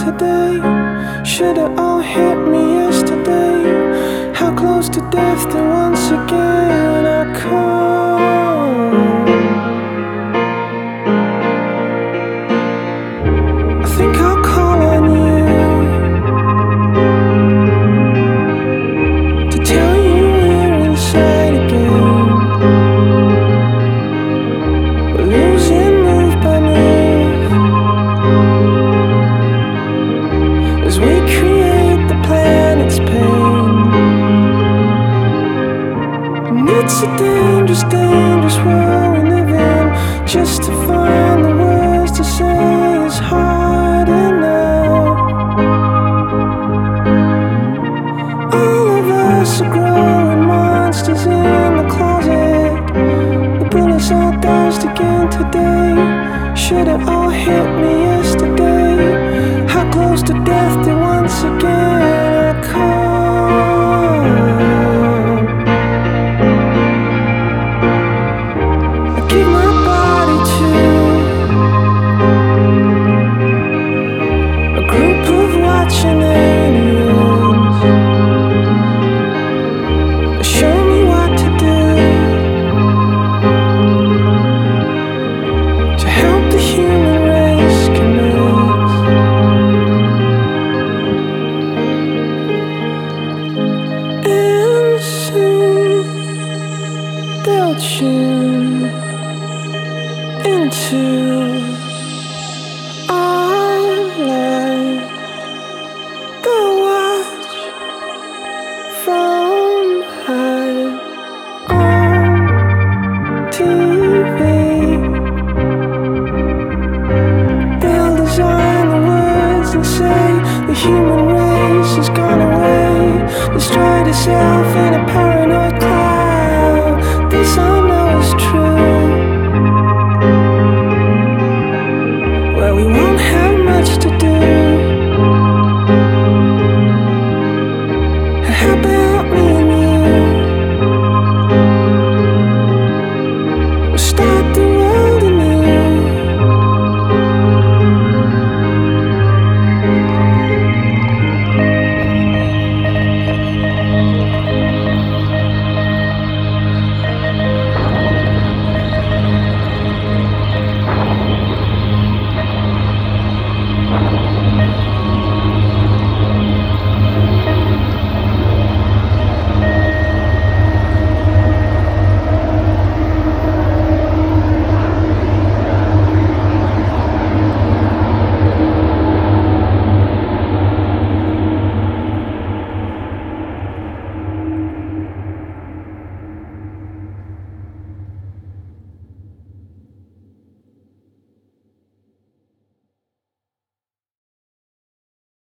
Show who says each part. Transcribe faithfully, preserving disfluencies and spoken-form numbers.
Speaker 1: today. Should've all hit me yesterday. How close to death that once again I come. I think I'll call on you to tell you we're inside again. We're losing move by move as we create the planet's pain. And it's a dangerous, dangerous world we live in. Just to find the words to say is hard enough. All of us are growing monsters in the closet. The bullets all dodged again today. Should've all hit me yesterday. How close to death that once again I come. I give my body to a group of watching aliens. Show me what to do to help the human race commence. And soon they'll tune into our life. They'll watch from high on T V. They'll design the words and say the human race has gone away, destroyed itself in a paranoid cloud. This I know is true. Well, we won't have much to do. It happened